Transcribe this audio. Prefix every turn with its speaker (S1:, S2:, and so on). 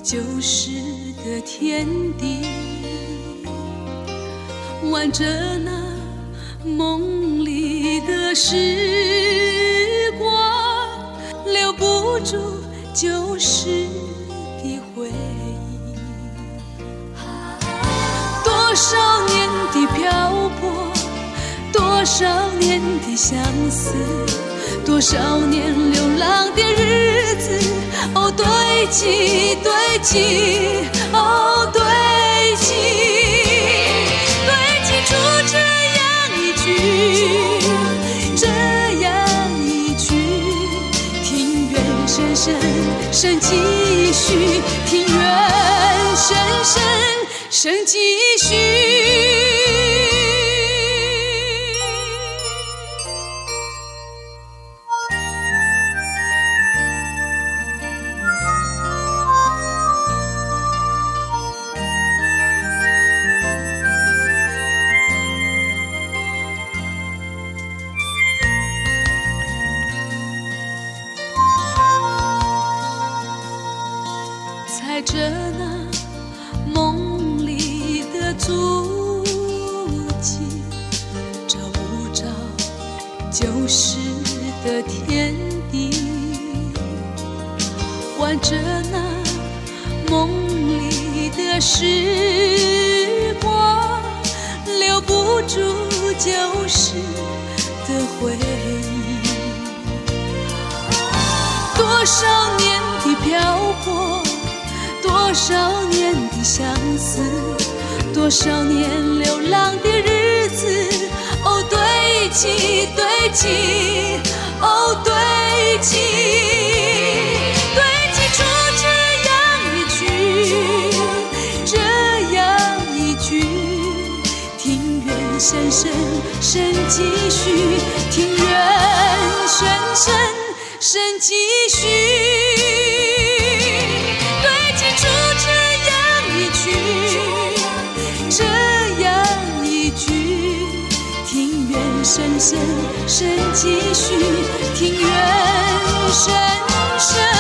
S1: 旧时的天地，挽着那梦里的时光，留不住旧时的回忆。多少年的漂泊，多少年的相思，多少年流浪的日子，哦，堆积堆积，哦，堆积堆积出这样一句，这样一句，庭院深深深几许，庭院深深深几许。踩着那梦里的足迹，找不着旧时的天地，挽着那梦里的时光，留不住旧时的回忆。多少年的漂泊，多少年的相思，多少年流浪的日子，哦，堆积堆积，哦，堆积堆积出这样一句，这样一句，庭院深深深几许，庭院深深深几许。深深深几许，庭院深深